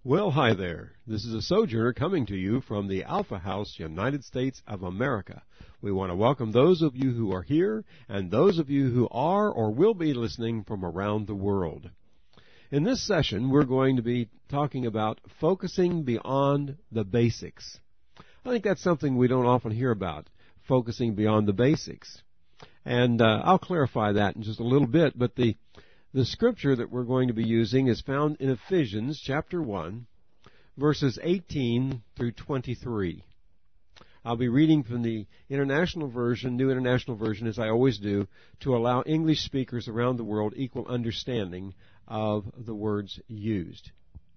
Well, hi there. This is a sojourner coming to you from the Alpha House, United States of America. We want to welcome those of you who are here and those of you who are or will be listening from around the world. In this session, we're going to be talking about focusing beyond the basics. I think that's something we don't often hear about, focusing beyond the basics. And I'll clarify that in just a little bit, but the scripture that we're going to be using is found in Ephesians chapter 1, verses 18 through 23. I'll be reading from the International Version, New International Version, as I always do, to allow English speakers around the world equal understanding of the words used.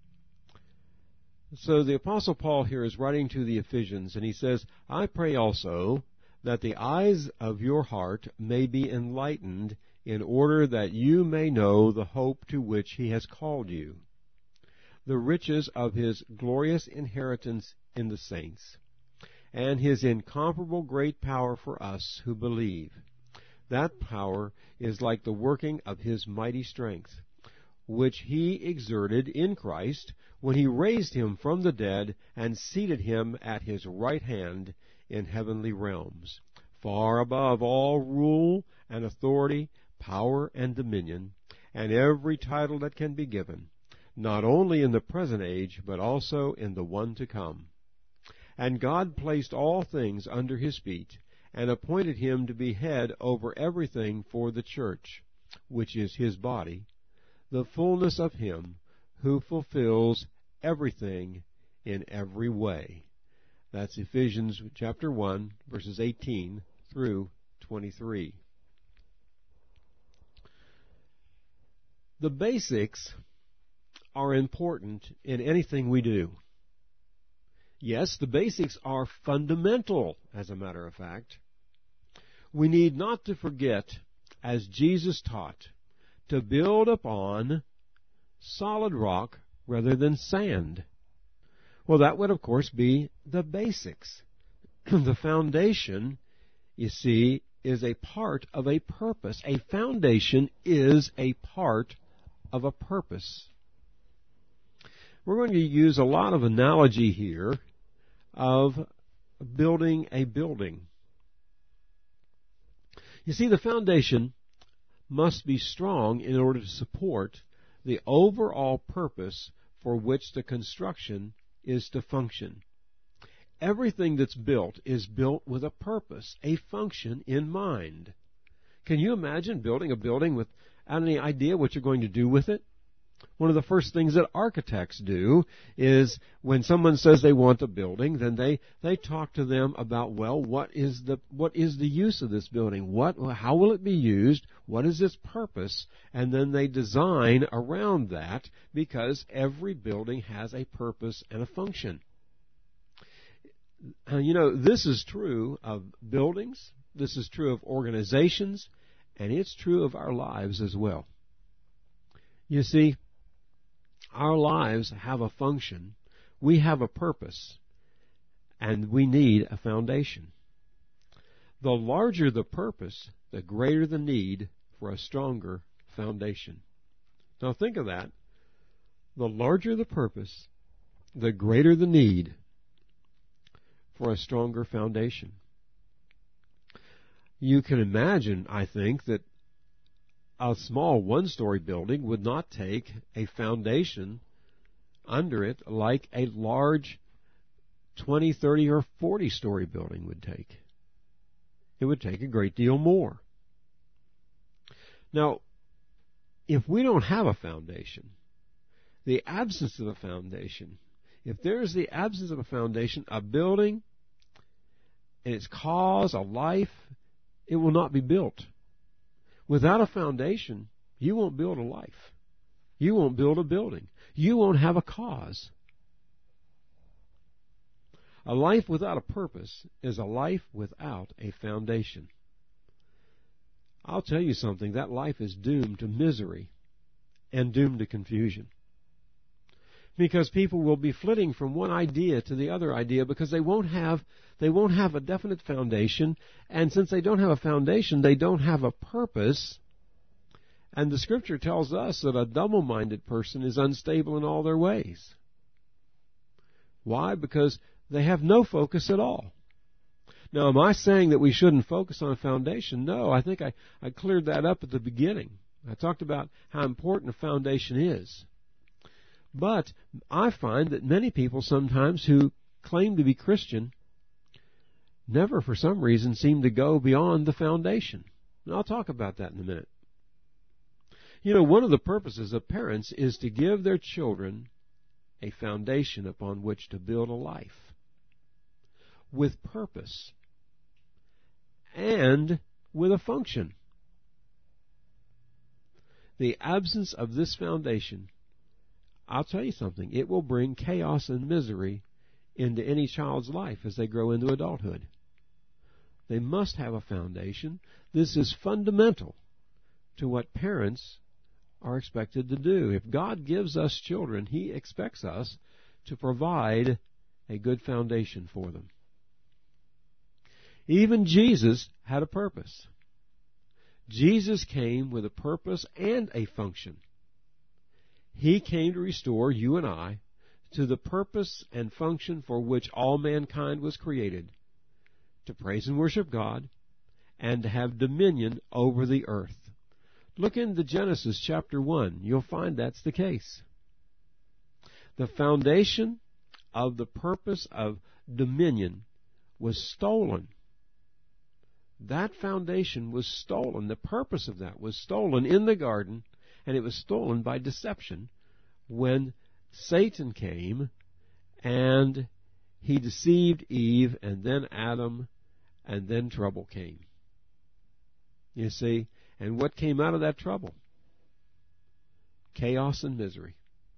So the Apostle Paul here is writing to the Ephesians, and he says, I pray also that the eyes of your heart may be enlightened in order that you may know the hope to which he has called you, the riches of his glorious inheritance in the saints, and his incomparable great power for us who believe. That power is like the working of his mighty strength, which he exerted in Christ when he raised him from the dead and seated him at his right hand in heavenly realms, far above all rule and authority, power and dominion, and every title that can be given, not only in the present age, but also in the one to come. And God placed all things under his feet, and appointed him to be head over everything for the church, which is his body, the fullness of him who fulfills everything in every way. That's Ephesians chapter 1, verses 18 through 23. The basics are important in anything we do. Yes, the basics are fundamental, as a matter of fact. We need not to forget, as Jesus taught, to build upon solid rock rather than sand. Well, that would, of course, be the basics. The foundation, you see, is a part of a purpose. A foundation is a part of a purpose. We're going to use a lot of analogy here of building a building. You see, the foundation must be strong in order to support the overall purpose for which the construction is to function. Everything that's built is built with a purpose, a function in mind. Can you imagine building a building without any idea what you're going to do with it? One of the first things that architects do is when someone says they want a building, then they talk to them about, well, what is the use of this building? How will it be used? What is its purpose? And then they design around that, because every building has a purpose and a function. This is true of buildings, this is true of organizations, and it's true of our lives as well. You see, our lives have a function, we have a purpose, and we need a foundation. The larger the purpose, the greater the need for a stronger foundation. Now think of that. The larger the purpose, the greater the need for a stronger foundation. You can imagine, I think, that a small one-story building would not take a foundation under it like a large 20, 30, or 40-story building would take. It would take a great deal more. Now, if we don't have a foundation, the absence of a foundation, if there is the absence of a foundation, a building and its cause, a life, it will not be built. Without a foundation, you won't build a life. You won't build a building. You won't have a cause. A life without a purpose is a life without a foundation. I'll tell you something, that life is doomed to misery and doomed to confusion. Because people will be flitting from one idea to the other idea because they won't have a definite foundation, and since they don't have a foundation, they don't have a purpose. And the Scripture tells us that a double-minded person is unstable in all their ways. Why? Because they have no focus at all. Now, am I saying that we shouldn't focus on a foundation? No, I think I cleared that up at the beginning. I talked about how important a foundation is. But I find that many people sometimes who claim to be Christian never, for some reason, seem to go beyond the foundation. And I'll talk about that in a minute. You know, one of the purposes of parents is to give their children a foundation upon which to build a life with purpose and with a function. The absence of this foundation, I'll tell you something, it will bring chaos and misery into any child's life as they grow into adulthood. They must have a foundation. This is fundamental to what parents are expected to do. If God gives us children, He expects us to provide a good foundation for them. Even Jesus had a purpose. Jesus came with a purpose and a function. He came to restore you and I to the purpose and function for which all mankind was created, to praise and worship God, and to have dominion over the earth. Look into Genesis chapter 1. You'll find that's the case. The foundation of the purpose of dominion was stolen. That foundation was stolen. The purpose of that was stolen in the garden, and it was stolen by deception when Satan came and he deceived Eve, and then Adam, and then trouble came. You see, and what came out of that trouble? Chaos and misery.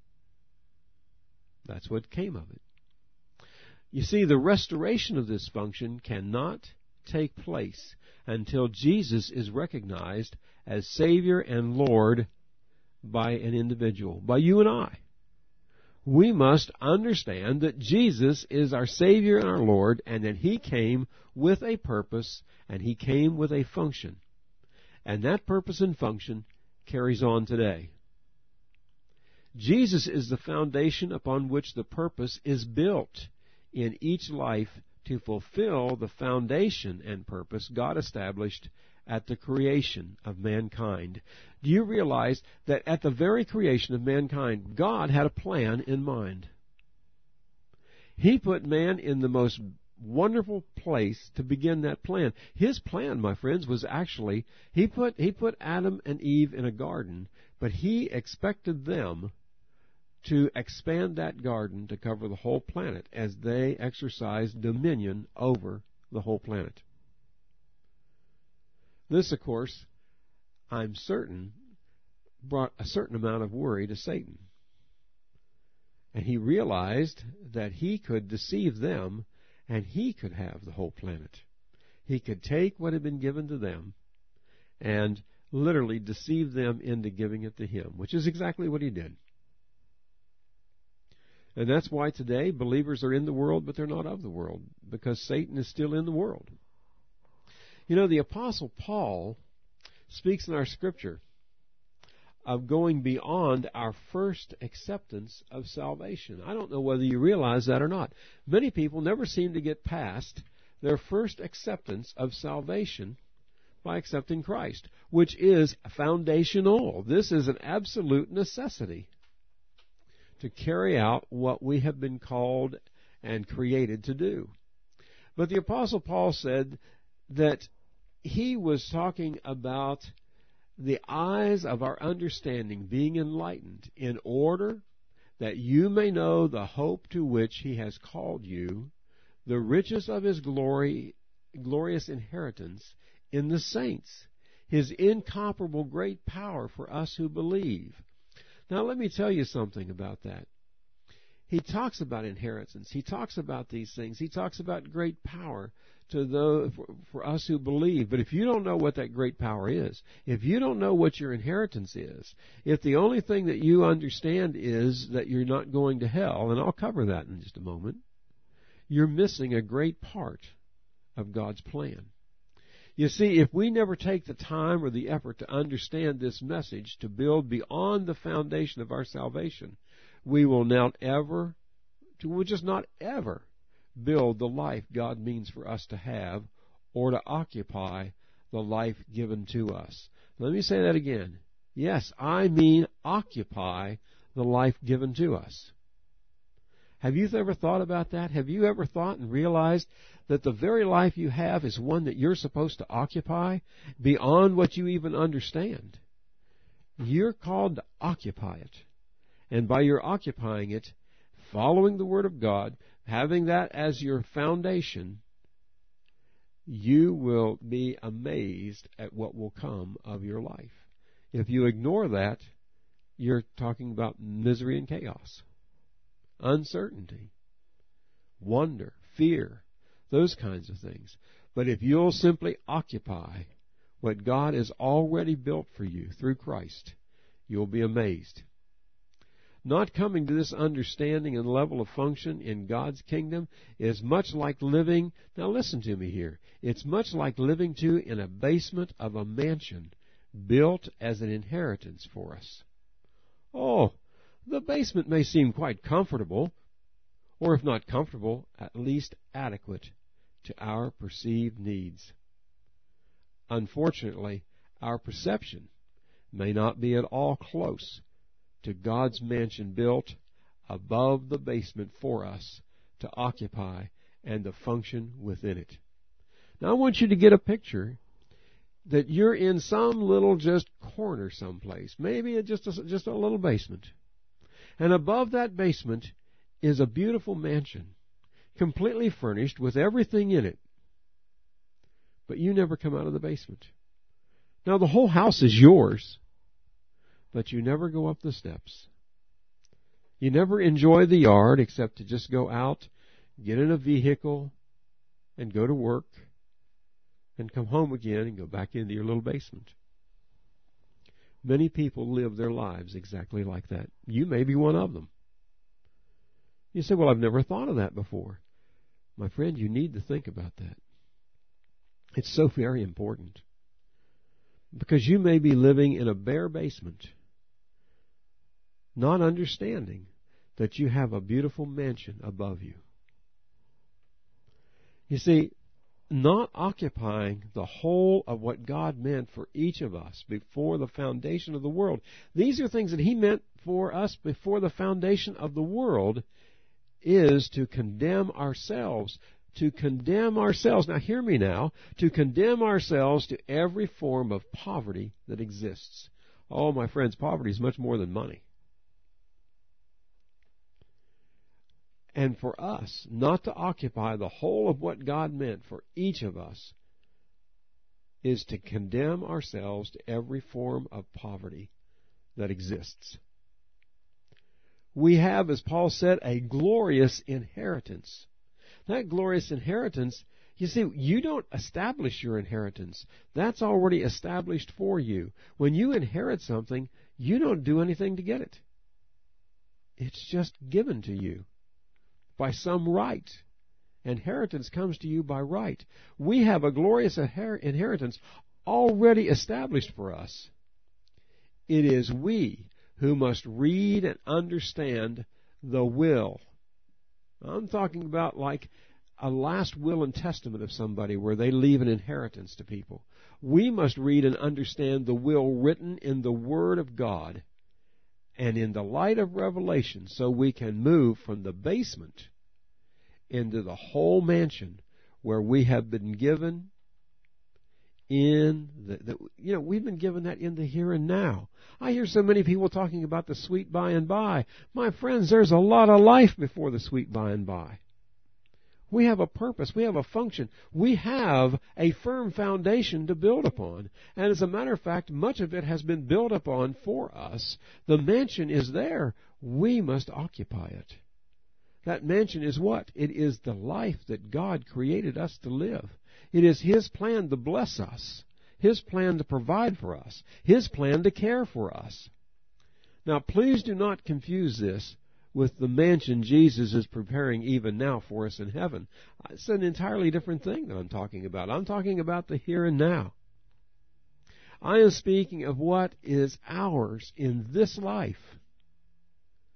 That's what came of it. You see, the restoration of this function cannot take place until Jesus is recognized as Savior and Lord by an individual, by you and I. We must understand that Jesus is our Savior and our Lord, and that He came with a purpose, and He came with a function. And that purpose and function carries on today. Jesus is the foundation upon which the purpose is built in each life to fulfill the foundation and purpose God established at the creation of mankind. Do you realize that at the very creation of mankind, God had a plan in mind? He put man in the most wonderful place to begin that plan. His plan, my friends, was actually, He put Adam and Eve in a garden, but He expected them to expand that garden to cover the whole planet as they exercised dominion over the whole planet. This, of course, I'm certain, brought a certain amount of worry to Satan. And he realized that he could deceive them, and he could have the whole planet. He could take what had been given to them and literally deceive them into giving it to him, which is exactly what he did. And that's why today believers are in the world, but they're not of the world, because Satan is still in the world. You know, the Apostle Paul speaks in our Scripture of going beyond our first acceptance of salvation. I don't know whether you realize that or not. Many people never seem to get past their first acceptance of salvation by accepting Christ, which is foundational. This is an absolute necessity to carry out what we have been called and created to do. But the Apostle Paul said that he was talking about the eyes of our understanding being enlightened in order that you may know the hope to which He has called you, the riches of His glorious inheritance in the saints, His incomparable great power for us who believe. Now let me tell you something about that. He talks about inheritance. He talks about these things. He talks about great power to those, for us who believe. But if you don't know what that great power is, if you don't know what your inheritance is, if the only thing that you understand is that you're not going to hell, and I'll cover that in just a moment, you're missing a great part of God's plan. You see, if we never take the time or the effort to understand this message, to build beyond the foundation of our salvation, we will not ever We'll just not ever build the life God means for us to have or to occupy the life given to us. Let me say that again. Yes, I mean occupy the life given to us. Have you ever thought about that? Have you ever thought and realized that the very life you have is one that you're supposed to occupy beyond what you even understand? You're called to occupy it. And by your occupying it, following the Word of God, having that as your foundation, you will be amazed at what will come of your life. If you ignore that, you're talking about misery and chaos, uncertainty, wonder, fear, those kinds of things. But if you'll simply occupy what God has already built for you through Christ, you'll be amazed. Not coming to this understanding and level of function in God's kingdom is much like living, now listen to me here, it's much like living in a basement of a mansion built as an inheritance for us. Oh, the basement may seem quite comfortable, or if not comfortable, at least adequate to our perceived needs. Unfortunately, our perception may not be at all close to God's mansion built above the basement for us to occupy and to function within it. Now I want you to get a picture that you're in some little just corner someplace, maybe just a little basement. And above that basement is a beautiful mansion, completely furnished with everything in it. But you never come out of the basement. Now the whole house is yours, but you never go up the steps. You never enjoy the yard except to just go out, get in a vehicle, and go to work, and come home again and go back into your little basement. Many people live their lives exactly like that. You may be one of them. You say, well, I've never thought of that before. My friend, you need to think about that. It's so very important. Because you may be living in a bare basement, not understanding that you have a beautiful mansion above you. You see, not occupying the whole of what God meant for each of us before the foundation of the world. These are things that He meant for us before the foundation of the world, is to condemn ourselves. To condemn ourselves, now hear me now, to condemn ourselves to every form of poverty that exists. Oh, my friends, poverty is much more than money. And for us not to occupy the whole of what God meant for each of us is to condemn ourselves to every form of poverty that exists. We have, as Paul said, a glorious inheritance. That glorious inheritance, you see, you don't establish your inheritance. That's already established for you. When you inherit something, you don't do anything to get it. It's just given to you by some right. Inheritance comes to you by right. We have a glorious inheritance already established for us. It is we who must read and understand the will. I'm talking about like a last will and testament of somebody where they leave an inheritance to people. We must read and understand the will written in the Word of God and in the light of revelation, so we can move from the basement into the whole mansion where we have been given in we've been given that in the here and now. I hear so many people talking about the sweet by and by. My friends, there's a lot of life before the sweet by and by. We have a purpose. We have a function. We have a firm foundation to build upon. And as a matter of fact, much of it has been built upon for us. The mansion is there. We must occupy it. That mansion is what? It is the life that God created us to live. It is His plan to bless us, His plan to provide for us, His plan to care for us. Now, please do not confuse this with the mansion Jesus is preparing even now for us in heaven. It's an entirely different thing that I'm talking about. I'm talking about the here and now. I am speaking of what is ours in this life.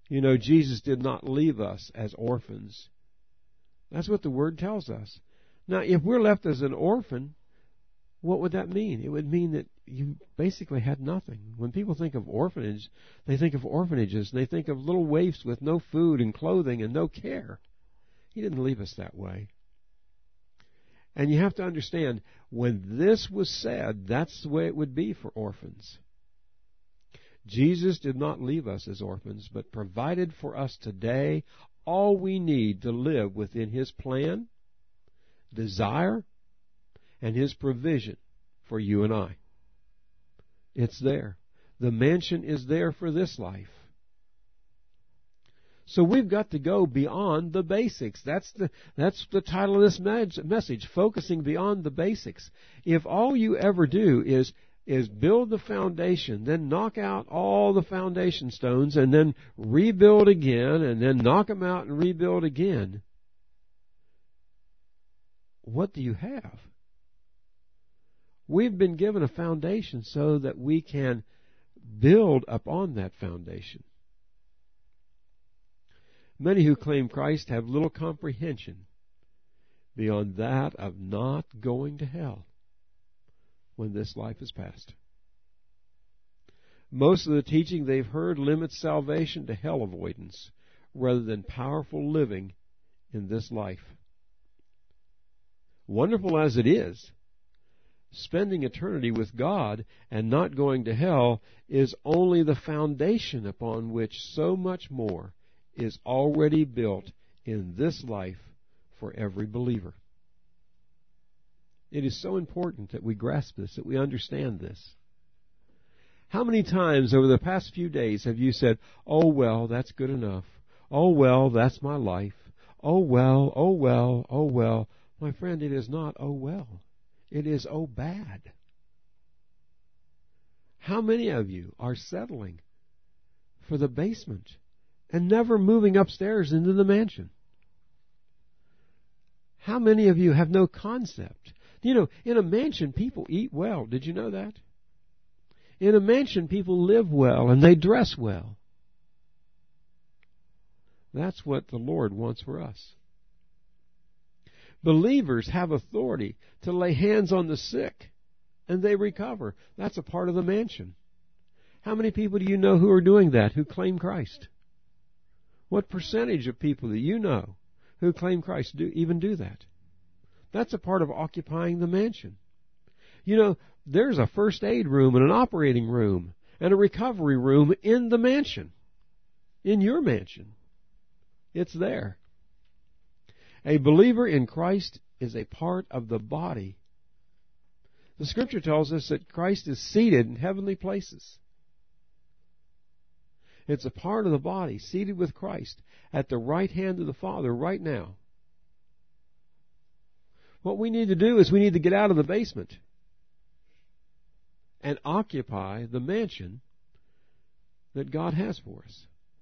You know, Jesus did not leave us as orphans. That's what the Word tells us. Now, if we're left as an orphan, what would that mean? It would mean that you basically had nothing. When people think of orphanage, they think of orphanages. They think of little waifs with no food and clothing and no care. He didn't leave us that way. And you have to understand, when this was said, that's the way it would be for orphans. Jesus did not leave us as orphans, but provided for us today all we need to live within His plan, desire, and His provision for you and I. It's there. The mansion is there for this life. So we've got to go beyond the basics. That's the title of this message, focusing beyond the basics. If all you ever do is build the foundation, then knock out all the foundation stones, and then rebuild again, and then knock them out and rebuild again, what do you have? We've been given a foundation so that we can build upon that foundation. Many who claim Christ have little comprehension beyond that of not going to hell when this life is past. Most of the teaching they've heard limits salvation to hell avoidance rather than powerful living in this life. Wonderful as it is, spending eternity with God and not going to hell is only the foundation upon which so much more is already built in this life for every believer. It is so important that we grasp this, that we understand this. How many times over the past few days have you said, "Oh well, that's good enough. Oh well, that's my life. Oh well, oh well, oh well." My friend, it is not oh well. It is oh bad. How many of you are settling for the basement and never moving upstairs into the mansion? How many of you have no concept? You know, in a mansion, people eat well. Did you know that? In a mansion, people live well and they dress well. That's what the Lord wants for us. Believers have authority to lay hands on the sick and they recover. That's a part of the mansion. How many people do you know who are doing that, who claim Christ? What percentage of people that you know who claim Christ even do that? That's a part of occupying the mansion. You know, there's a first aid room and an operating room and a recovery room in the mansion, in your mansion. It's there. A believer in Christ is a part of the body. The Scripture tells us that Christ is seated in heavenly places. It's a part of the body, seated with Christ at the right hand of the Father right now. What we need to do is we need to get out of the basement and occupy the mansion that God has for us.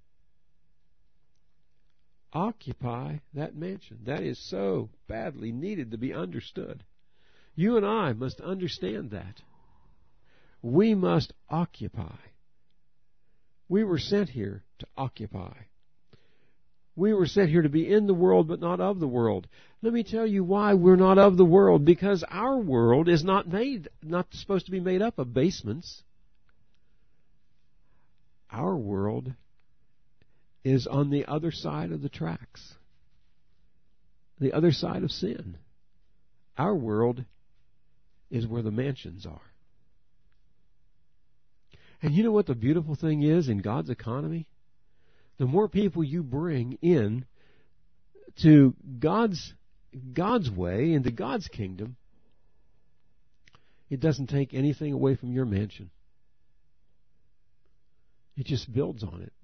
Occupy that mansion. That is so badly needed to be understood. You and I must understand that. We must occupy. We were sent here to occupy. We were sent here to be in the world, but not of the world. Let me tell you why we're not of the world. Because our world is not supposed to be made up of basements. Our world is on the other side of the tracks. The other side of sin. Our world is where the mansions are. And you know what the beautiful thing is in God's economy? The more people you bring in to God's way, into God's kingdom, it doesn't take anything away from your mansion. It just builds on it.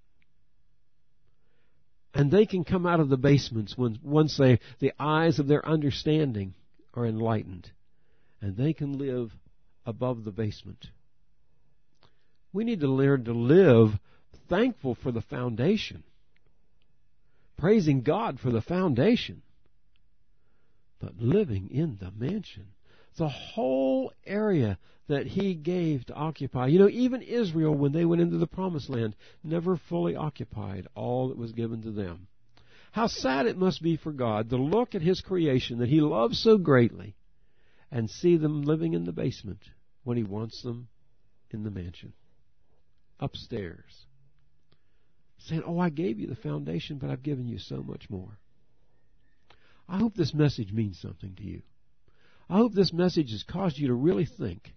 And they can come out of the basements once the eyes of their understanding are enlightened. And they can live above the basement. We need to learn to live thankful for the foundation, praising God for the foundation, but living in the mansion. The whole area that He gave to occupy. You know, even Israel, when they went into the Promised Land, never fully occupied all that was given to them. How sad it must be for God to look at His creation that He loves so greatly and see them living in the basement when He wants them in the mansion, upstairs, saying, "Oh, I gave you the foundation, but I've given you so much more." I hope this message means something to you. I hope this message has caused you to really think.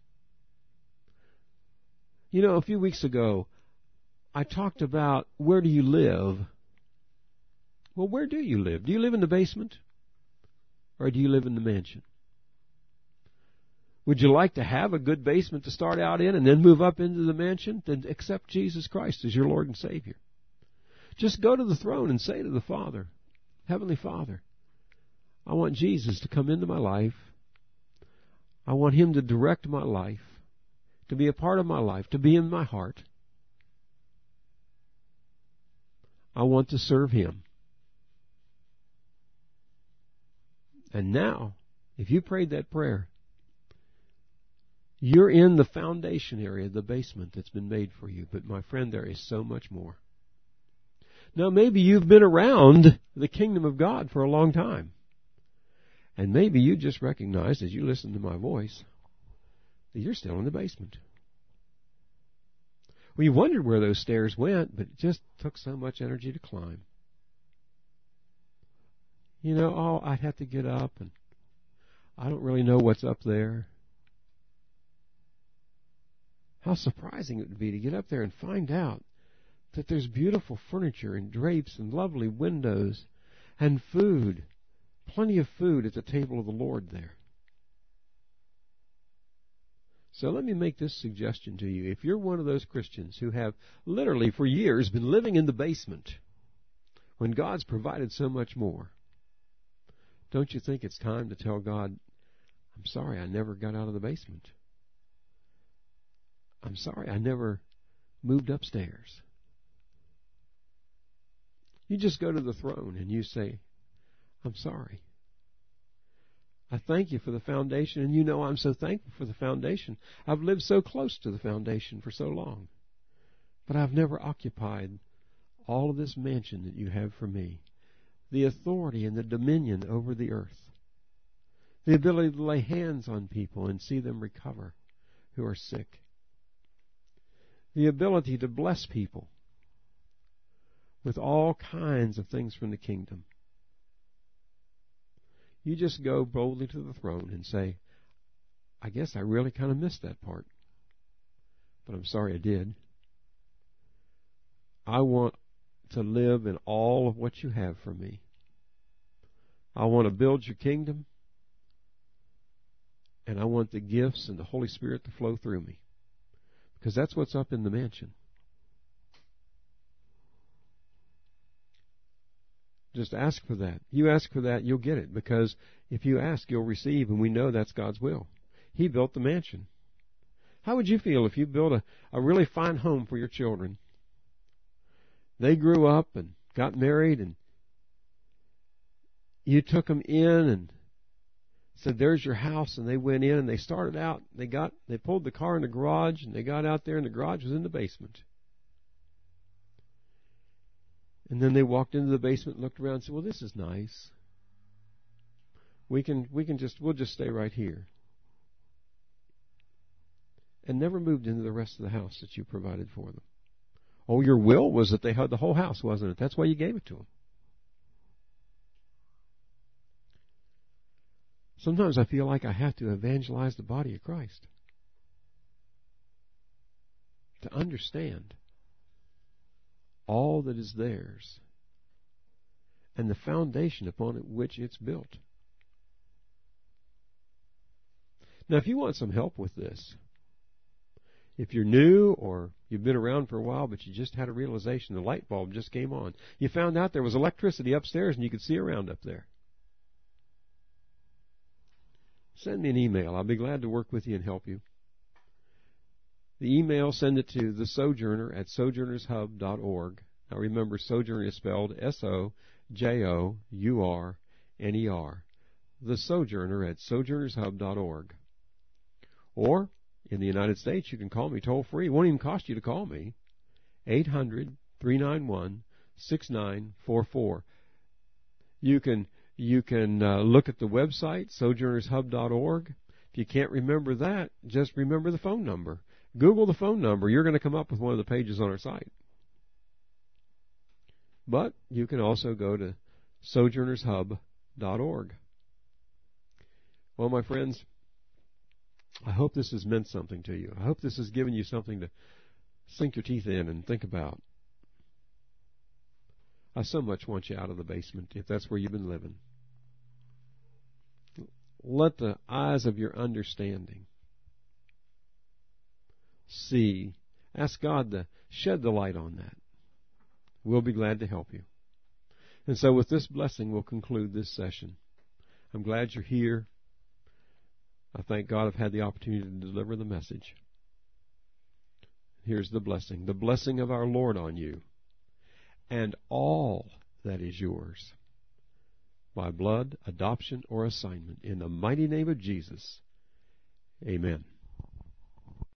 You know, a few weeks ago, I talked about where do you live? Well, where do you live? Do you live in the basement? Or do you live in the mansion? Would you like to have a good basement to start out in and then move up into the mansion? Then accept Jesus Christ as your Lord and Savior. Just go to the throne and say to the Father, Heavenly Father, I want Jesus to come into my life. I want Him to direct my life, to be a part of my life, to be in my heart. I want to serve Him. And now, if you prayed that prayer, you're in the foundation area, the basement that's been made for you. But my friend, there is so much more. Now, maybe you've been around the kingdom of God for a long time. And maybe you just recognized as you listen to my voice that you're still in the basement. Well, you wondered where those stairs went, but it just took so much energy to climb. You know, oh, I'd have to get up, and I don't really know what's up there. How surprising it would be to get up there and find out that there's beautiful furniture and drapes and lovely windows and food, plenty of food at the table of the Lord there. So let me make this suggestion to you. If you're one of those Christians who have literally for years been living in the basement when God's provided so much more, don't you think it's time to tell God, I'm sorry I never got out of the basement. I'm sorry I never moved upstairs. You just go to the throne and you say, I'm sorry. I thank you for the foundation, and you know I'm so thankful for the foundation. I've lived so close to the foundation for so long, but I've never occupied all of this mansion that you have for me. The authority and the dominion over the earth. The ability to lay hands on people and see them recover who are sick. The ability to bless people with all kinds of things from the kingdom. You just go boldly to the throne and say, I guess I really kind of missed that part, but I'm sorry I did. I want to live in all of what you have for me. I want to build your kingdom, and I want the gifts and the Holy Spirit to flow through me, because that's what's up in the mansion. Just ask for that. You ask for that, you'll get it, because if you ask, you'll receive, and we know that's God's will. He built the mansion. How would you feel if you built a really fine home for your children? They grew up and got married, and you took them in and said, there's your house, and they went in and they started out, they pulled the car in the garage, and they got out there, and the garage was in the basement. And then they walked into the basement and looked around and said, well, this is nice. We'll just stay right here. And never moved into the rest of the house that you provided for them. Oh, your will was that they had the whole house, wasn't it? That's why you gave it to them. Sometimes I feel like I have to evangelize the body of Christ to understand all that is theirs and the foundation upon which it's built. Now, if you want some help with this, if you're new or you've been around for a while but you just had a realization, the light bulb just came on, you found out there was electricity upstairs and you could see around up there, send me an email. I'll be glad to work with you and help you. The email, send it to thesojourner@sojournershub.org. Now remember, Sojourner is spelled SOJOURNER. thesojourner@sojournershub.org. Or In the United States, you can call me toll free. It won't even cost you to call me. 800-391-6944. You can look at the website, sojournershub.org. If you can't remember that, just remember the phone number. Google the phone number. You're going to come up with one of the pages on our site. But you can also go to sojournershub.org. Well, my friends, I hope this has meant something to you. I hope this has given you something to sink your teeth in and think about. I so much want you out of the basement if that's where you've been living. Let the eyes of your understanding see. Ask God to shed the light on that. We'll be glad to help you. And so with this blessing, we'll conclude this session. I'm glad you're here. I thank God I've had the opportunity to deliver the message. Here's the blessing of our Lord on you and all that is yours by blood, adoption, or assignment. In the mighty name of Jesus, amen.